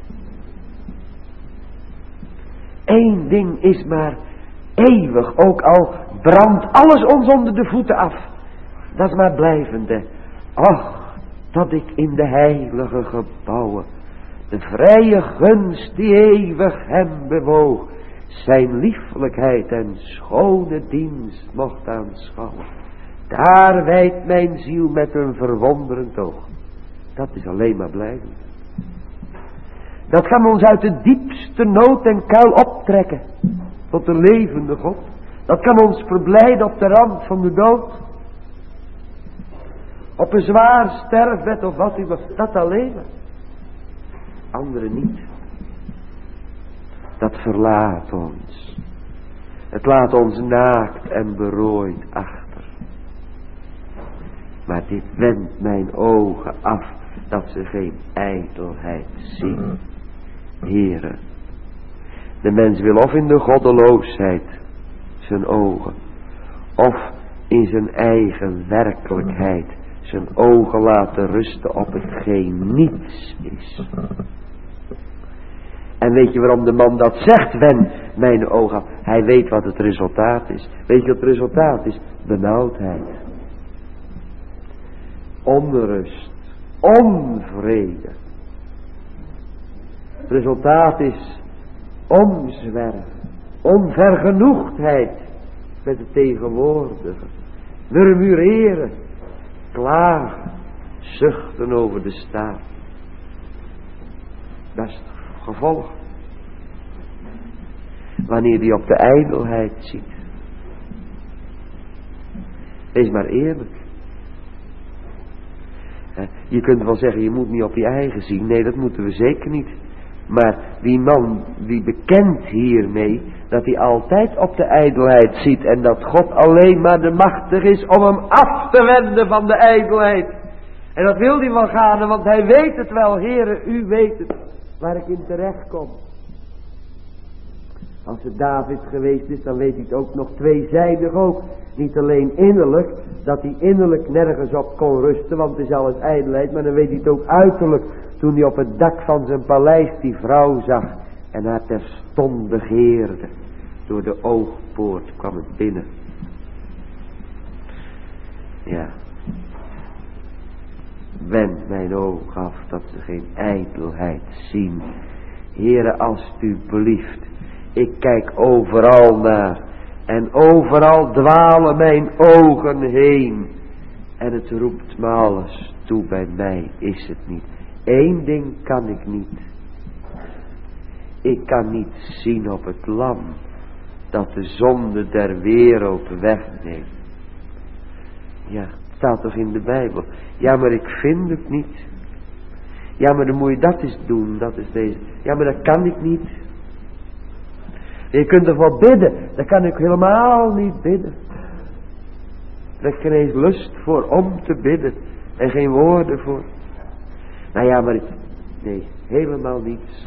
Eén ding is maar eeuwig, ook al brandt alles ons onder de voeten af. Dat is maar blijvende. Och, dat ik in de heilige gebouwen de vrije gunst die eeuwig hem bewoog, zijn liefelijkheid en schone dienst mocht aanschouwen. Daar wijdt mijn ziel met een verwonderend oog. Dat is alleen maar blijvend. Dat kan ons uit de diepste nood en kuil optrekken tot de levende God. Dat kan ons verblijden op de rand van de dood. Op een zwaar sterfbed of wat u was. Dat alleen maar. Anderen niet. Dat verlaat ons. Het laat ons naakt en berooid achter. Maar dit wendt mijn ogen af dat ze geen ijdelheid zien. Heere, de mens wil of in de goddeloosheid zijn ogen, of in zijn eigen werkelijkheid zijn ogen laten rusten op hetgeen niets is. En weet je waarom de man dat zegt? Wend mijn ogen af. Hij weet wat het resultaat is. Weet je wat het resultaat is? Benauwdheid. onrust, onvrede. Het resultaat is omzwerven, onvergenoegdheid met het tegenwoordige, murmureren, klagen, zuchten over de staat. Dat is het gevolg. Wanneer die op de ijdelheid ziet. Wees maar eerlijk. Je kunt wel zeggen, je moet niet op je eigen zien. Nee, dat moeten we zeker niet. Maar die man die bekent hiermee dat hij altijd op de ijdelheid ziet. En dat God alleen maar de machtig is om hem af te wenden van de ijdelheid. En dat wil hij wel gaan, want hij weet het wel. Heere, u weet het waar ik in terecht kom. Als het David geweest is, dan weet hij het ook nog tweezijdig ook. Niet alleen innerlijk, dat hij innerlijk nergens op kon rusten, want het is alles ijdelheid. Maar dan weet hij het ook uiterlijk, toen hij op het dak van zijn paleis die vrouw zag en haar terstond begeerde. Door de oogpoort kwam het binnen. Ja. Wend mijn oog af, dat ze geen ijdelheid zien. Heere, alstublieft. Ik kijk overal naar. En overal dwalen mijn ogen heen. En het roept me alles toe, bij mij is het niet. Eén ding kan ik niet. Ik kan niet zien op het lam dat de zonde der wereld wegneemt. Ja, het staat toch in de Bijbel. Ja, maar ik vind het niet. Ja, maar dan moet je dat eens doen, dat is deze. Ja, maar dat kan ik niet. Je kunt ervoor bidden, dat kan ik helemaal niet bidden. Daar heb ik geen eens lust voor om te bidden. En geen woorden voor. Nou ja, maar nee, helemaal niets.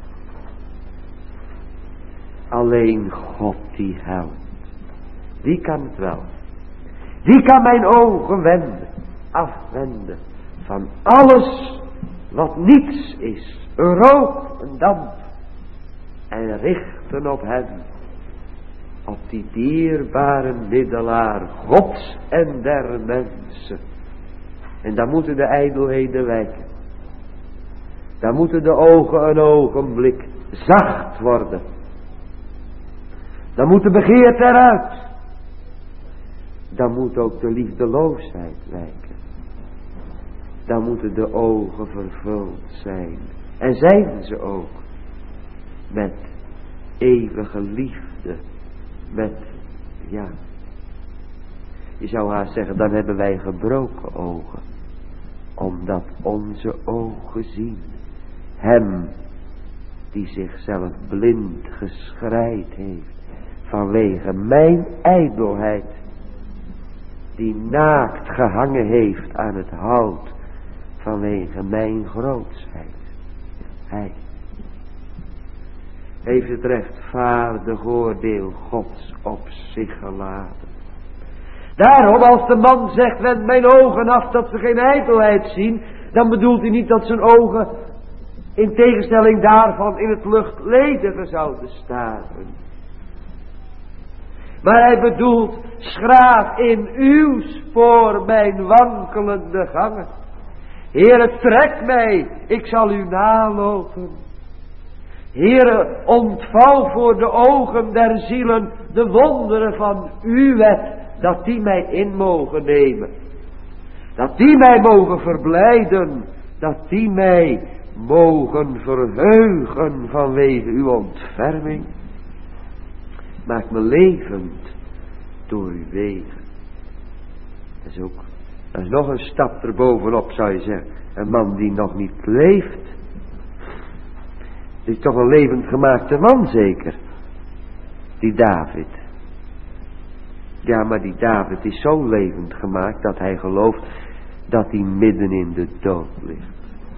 Alleen God die helpt. Die kan het wel. Die kan mijn ogen wenden, afwenden van alles wat niets is. Een rook, een damp. En richten op hem. Op die dierbare middelaar Gods en der mensen. En dan moeten de ijdelheden wijken. Dan moeten de ogen een ogenblik zacht worden. Dan moet de begeerte eruit. Dan moet ook de liefdeloosheid wijken. Dan moeten de ogen vervuld zijn. En zijn ze ook. Met eeuwige liefde. Met, ja. Je zou haast zeggen, dan hebben wij gebroken ogen. Omdat onze ogen zien. Hem die zichzelf blind geschreid heeft. Vanwege mijn ijdelheid. Die naakt gehangen heeft aan het hout. Vanwege mijn grootsheid. Hij heeft het rechtvaardig oordeel Gods op zich geladen. Daarom als de man zegt, wend mijn ogen af dat ze geen ijdelheid zien, dan bedoelt hij niet dat zijn ogen in tegenstelling daarvan in het luchtledige zouden staren. Maar hij bedoelt, schraaf in uw spoor mijn wankelende gangen. Heere, trek mij, ik zal u nalopen. Heere, ontvouw voor de ogen der zielen de wonderen van uw wet, dat die mij in mogen nemen. Dat die mij mogen verblijden, dat die mij mogen verheugen vanwege uw ontferming. Maak me levend door uw wegen. Dat is nog een stap erbovenop, zou je zeggen. Een man die nog niet leeft. Is toch een levend gemaakte man zeker. Die David. Ja, maar die David is zo levend gemaakt dat hij gelooft dat hij midden in de dood ligt.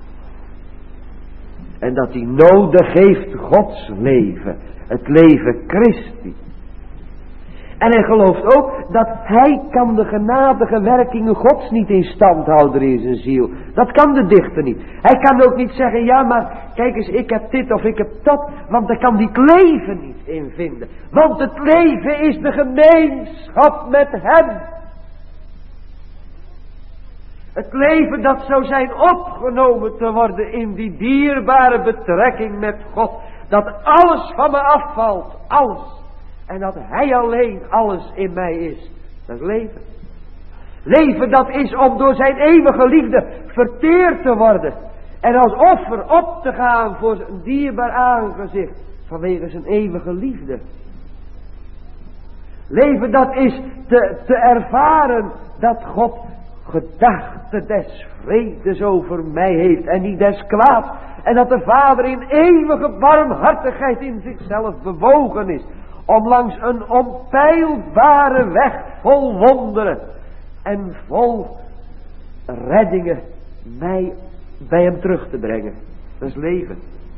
En dat hij nodig heeft Gods leven. Het leven Christi. En hij gelooft ook dat hij kan de genadige werkingen Gods niet in stand houden in zijn ziel. Dat kan de dichter niet. Hij kan ook niet zeggen, ja maar kijk eens, ik heb dit of ik heb dat. Want daar kan hij het leven niet in vinden. Want het leven is de gemeenschap met hem. Het leven dat zou zijn opgenomen te worden in die dierbare betrekking met God. Dat alles van me afvalt, alles. En dat Hij alleen alles in mij is. Dat is leven. Leven dat is om door zijn eeuwige liefde verteerd te worden. En als offer op te gaan voor zijn dierbaar aangezicht. Vanwege zijn eeuwige liefde. Leven dat is te ervaren dat God gedachte des vredes over mij heeft en niet des kwaads. En dat de Vader in eeuwige barmhartigheid in zichzelf bewogen is. Om langs een onpeilbare weg vol wonderen en vol reddingen mij bij hem terug te brengen. Dat is leven.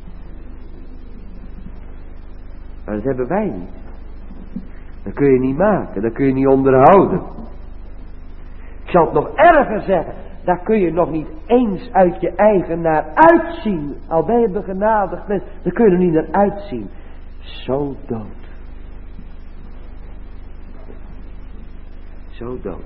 Maar dat hebben wij niet. Dat kun je niet maken, dat kun je niet onderhouden. Ik zal het nog erger zeggen, daar kun je nog niet eens uit je eigen naar uitzien. Al ben je begenadigd mens, daar kun je er niet naar uitzien. Zo dood. Zo dood.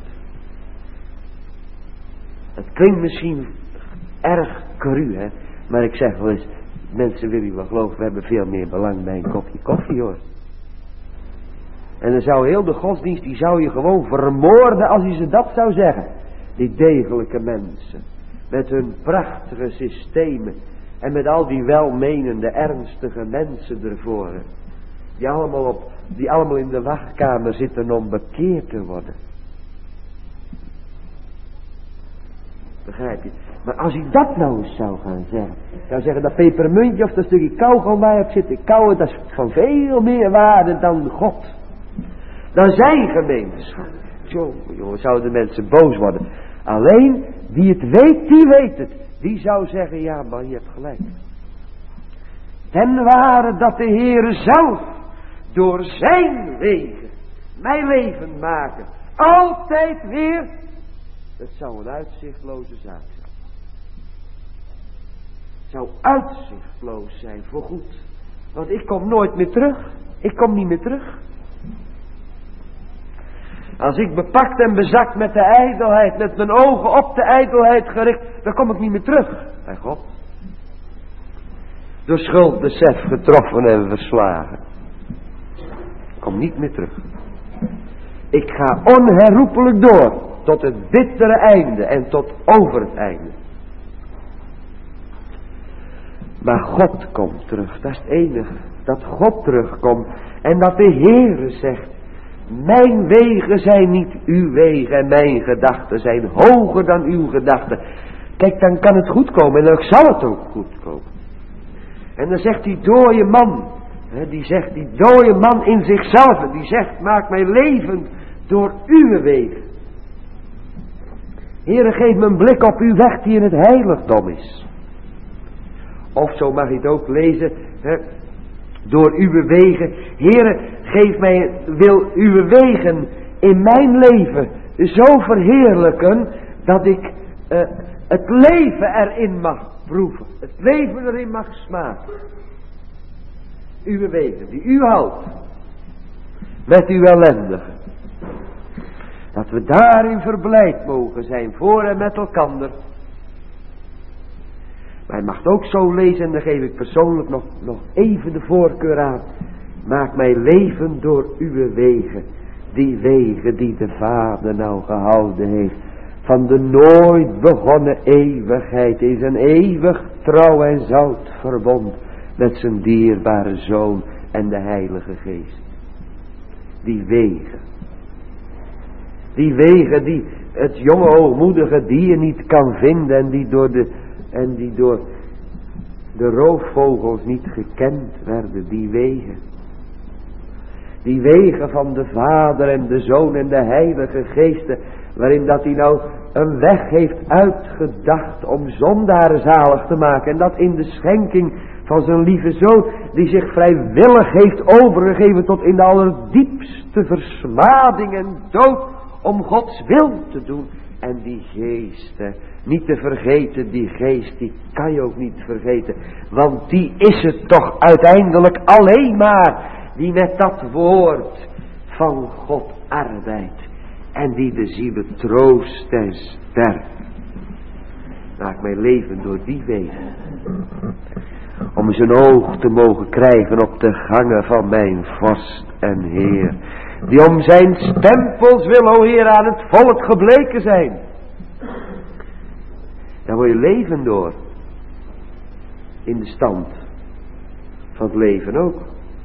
Het klinkt misschien erg cru, hè. Maar ik zeg wel eens, mensen willen wel geloven, we hebben veel meer belang bij een kopje koffie, hoor. En dan zou heel de godsdienst, die zou je gewoon vermoorden als hij ze dat zou zeggen. Die degelijke mensen. Met hun prachtige systemen. En met al die welmenende, ernstige mensen ervoor. Die allemaal in de wachtkamer zitten om bekeerd te worden. Begrijp je? Maar als hij dat nou eens zou gaan zeggen. Zou zeggen dat pepermuntje of dat stukje kauwgom waar je op zit te kauwen. Dat is van veel meer waarde dan God. Dan zijn gemeenschap. Zo, jongen, zouden mensen boos worden. Alleen die het weet, die weet het. Die zou zeggen, ja man, je hebt gelijk. Ten ware dat de Heere zelf door zijn wegen mijn leven maken. Altijd weer. Het zou een uitzichtloze zaak zijn. Het zou uitzichtloos zijn voorgoed. Want ik kom nooit meer terug. Ik kom niet meer terug. Als ik bepakt en bezakt met de ijdelheid, met mijn ogen op de ijdelheid gericht, dan kom ik niet meer terug bij God. Door schuldbesef getroffen en verslagen. Ik kom niet meer terug. Ik ga onherroepelijk door tot het bittere einde en tot over het einde. Maar God komt terug, dat is het enige. Dat God terugkomt en dat de Heere zegt, mijn wegen zijn niet uw wegen en mijn gedachten zijn hoger dan uw gedachten. Kijk, dan kan het goed komen en dan zal het ook goed komen. En dan zegt die dode man, die dode man in zichzelf, die zegt, maak mij levend door uw wegen. Heere, geef me een blik op uw weg die in het heiligdom is. Of zo mag je het ook lezen, door uw wegen. Heere, wil uw wegen in mijn leven zo verheerlijken dat ik het leven erin mag proeven. Het leven erin mag smaken. Uw wegen, die u houdt. Met uw ellendigen. Dat we daarin verblijd mogen zijn, voor en met elkander. Maar je mag het ook zo lezen, en dan geef ik persoonlijk nog even de voorkeur aan. Maak mij leven door uw wegen. Die wegen die de Vader nou gehouden heeft. Van de nooit begonnen eeuwigheid is een eeuwig trouw en zout verbond. Met zijn dierbare Zoon en de Heilige Geest. Die wegen. Die wegen die het jonge hoogmoedige dier niet kan vinden. En die door de roofvogels niet gekend werden. Die wegen. Die wegen van de Vader en de Zoon en de Heilige Geesten. Waarin dat hij nou een weg heeft uitgedacht om zondaren zalig te maken. En dat in de schenking van zijn lieve Zoon. Die zich vrijwillig heeft overgegeven tot in de allerdiepste versmading en dood. Om Gods wil te doen. En die geest, niet te vergeten, die geest, die kan je ook niet vergeten. Want die is het toch uiteindelijk alleen maar. Die met dat woord van God arbeidt. En die de zielen troost en sterkt. Maak mij levend door die wegen. Om zijn oog te mogen krijgen op de gangen van mijn vorst en Heer. Die om zijn stempels wil, o Heer, aan het volk gebleken zijn. Daar word je levend door. In de stand van het leven ook.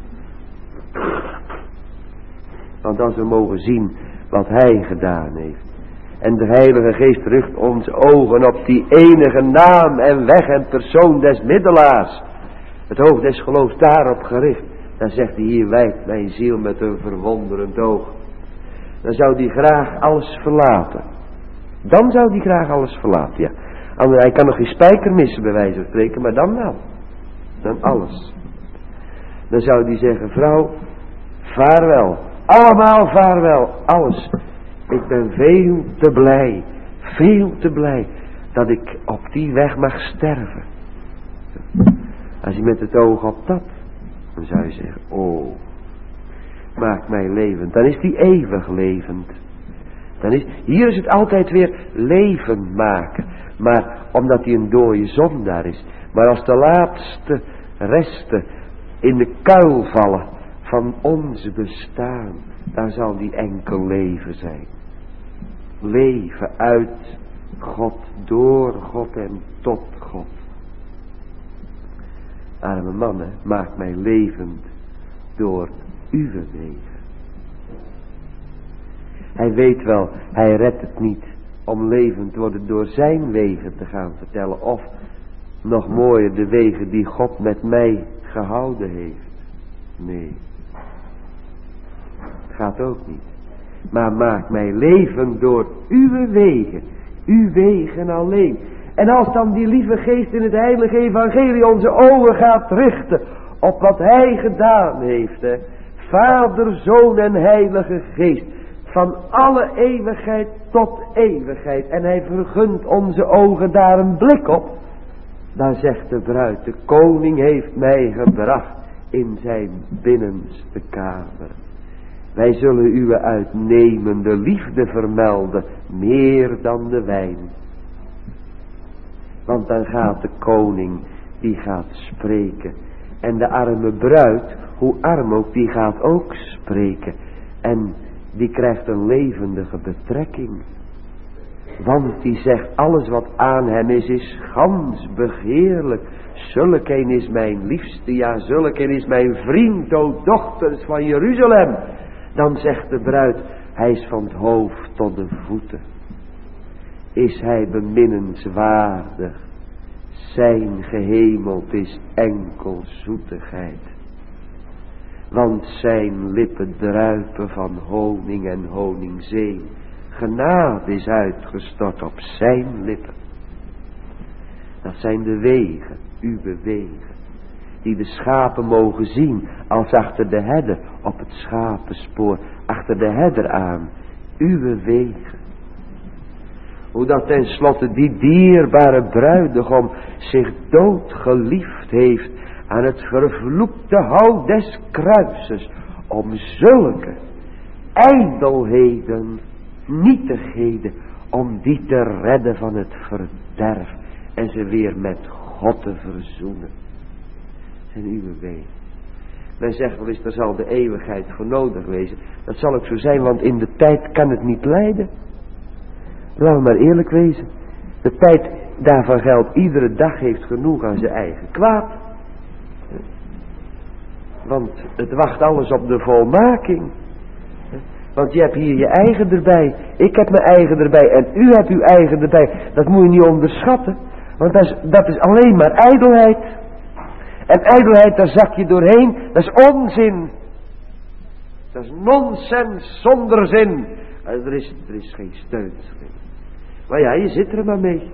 Want als we mogen zien wat Hij gedaan heeft. En de Heilige Geest richt onze ogen op die enige naam en weg en persoon des middelaars. Het oog des geloofs daarop gericht. Dan zegt hij, hier wijdt mijn ziel met een verwonderend oog. Dan zou hij graag alles verlaten. Dan zou hij graag alles verlaten, ja. Hij kan nog geen spijker missen bij wijze van spreken, maar dan wel. Dan alles. Dan zou hij zeggen, vrouw, vaarwel. Allemaal vaarwel, alles. Ik ben veel te blij dat ik op die weg mag sterven. Als je met het oog op dat, dan zou je zeggen, oh, maak mij levend. Dan is die eeuwig levend. Hier is het altijd weer leven maken. Maar omdat hij een dode zondaar is. Maar als de laatste resten in de kuil vallen van ons bestaan, dan zal die enkel leven zijn. Leven uit God, door God en tot God. Arme mannen, maak mij levend door uw wegen. Hij weet wel, hij redt het niet om levend te worden door zijn wegen te gaan vertellen. Of, nog mooier, de wegen die God met mij gehouden heeft. Nee. Gaat ook niet. Maar maak mij levend door uw wegen alleen. En als dan die lieve geest in het heilige evangelie onze ogen gaat richten op wat hij gedaan heeft. Hè. Vader, Zoon en Heilige Geest. Van alle eeuwigheid tot eeuwigheid. En hij vergunt onze ogen daar een blik op. Dan zegt de bruid, de koning heeft mij gebracht in zijn binnenste kamer. Wij zullen uw uitnemende liefde vermelden, meer dan de wijn. Want dan gaat de koning, die gaat spreken. En de arme bruid, hoe arm ook, die gaat ook spreken. En die krijgt een levendige betrekking. Want die zegt, alles wat aan hem is gans begeerlijk. Zulkeen is mijn liefste, ja, zulkeen is mijn vriend, o dochters van Jeruzalem. Dan zegt de bruid, hij is van het hoofd tot de voeten. Is hij beminnenswaardig. Zijn gehemeld is enkel zoetigheid. Want zijn lippen druipen van honing en honingzee. Genade is uitgestort op zijn lippen. Dat zijn de wegen, uw wegen. Die de schapen mogen zien als achter de herder op het schapenspoor. Achter de herder aan, uw wegen. Hoe dat tenslotte die dierbare bruidegom zich doodgeliefd heeft aan het vervloekte hout des kruises. Om zulke ijdelheden, nietigheden, om die te redden van het verderf. En ze weer met God te verzoenen. En uw wegen. Men zegt wel eens, daar zal de eeuwigheid voor nodig wezen. Dat zal ook zo zijn, want in de tijd kan het niet lijden. Laten we maar eerlijk wezen. De tijd daarvan geldt, iedere dag heeft genoeg aan zijn eigen kwaad. Want het wacht alles op de volmaking. Want je hebt hier je eigen erbij. Ik heb mijn eigen erbij. En u hebt uw eigen erbij. Dat moet je niet onderschatten. Want dat is alleen maar ijdelheid. En ijdelheid, daar zak je doorheen. Dat is onzin. Dat is nonsens zonder zin. Er is geen steun. Maar ja, je zit er maar mee.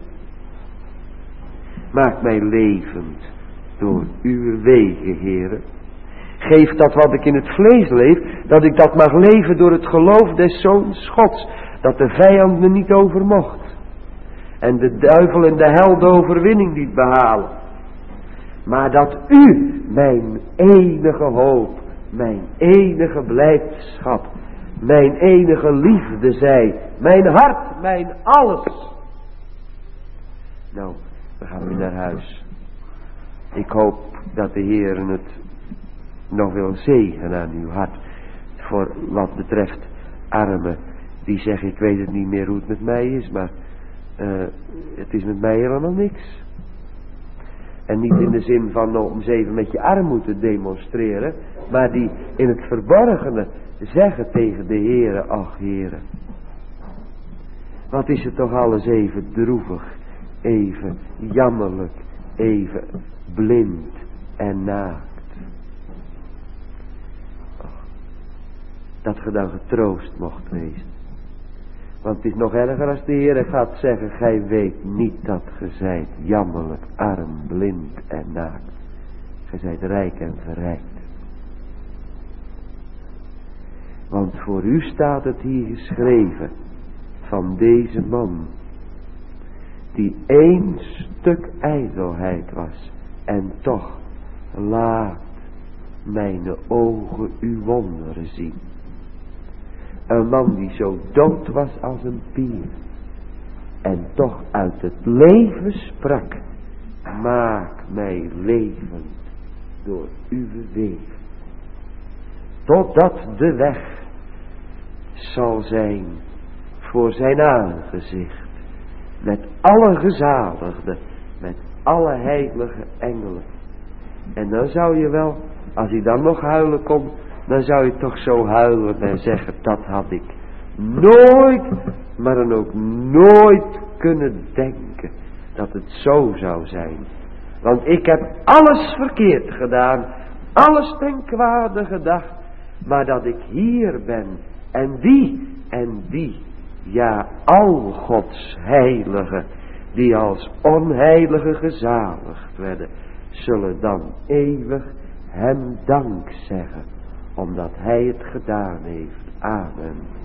Maak mij levend door uw wegen, heren. Geef dat wat ik in het vlees leef, dat ik dat mag leven door het geloof des Zoons Gods. Dat de vijand me niet overmocht. En de duivel en de hel de overwinning niet behalen. Maar dat u, mijn enige hoop, mijn enige blijdschap, mijn enige liefde zij, mijn hart, mijn alles. Nou, we gaan weer naar huis. Ik hoop dat de Heer het nog wil zegenen aan uw hart. Voor wat betreft armen die zeggen, ik weet het niet meer hoe het met mij is, maar het is met mij helemaal niks. En niet in de zin van om ze even met je armoede te demonstreren, maar die in het verborgene zeggen tegen de Heere, ach Heere, wat is het toch alles even droevig, even jammerlijk, even blind en naakt. Dat ge dan getroost mocht wezen. Want het is nog erger als de Heere gaat zeggen, gij weet niet dat ge zijt jammerlijk, arm, blind en naakt. Gij zijt rijk en verrijkt. Want voor u staat het hier geschreven van deze man, die één stuk ijdelheid was, en toch laat mijn ogen uw wonderen zien. Een man die zo dood was als een pier, en toch uit het leven sprak, maak mij levend door uw weef. Totdat de weg zal zijn voor zijn aangezicht, met alle gezaligden, met alle heilige engelen. En dan zou je wel, als hij dan nog huilen kon, dan zou je toch zo huilen en zeggen, dat had ik nooit, maar dan ook nooit kunnen denken dat het zo zou zijn. Want ik heb alles verkeerd gedaan, alles ten kwade gedacht, maar dat ik hier ben en die, ja al Gods heiligen, die als onheilige gezaligd werden, zullen dan eeuwig hem dank zeggen, omdat hij het gedaan heeft. Amen.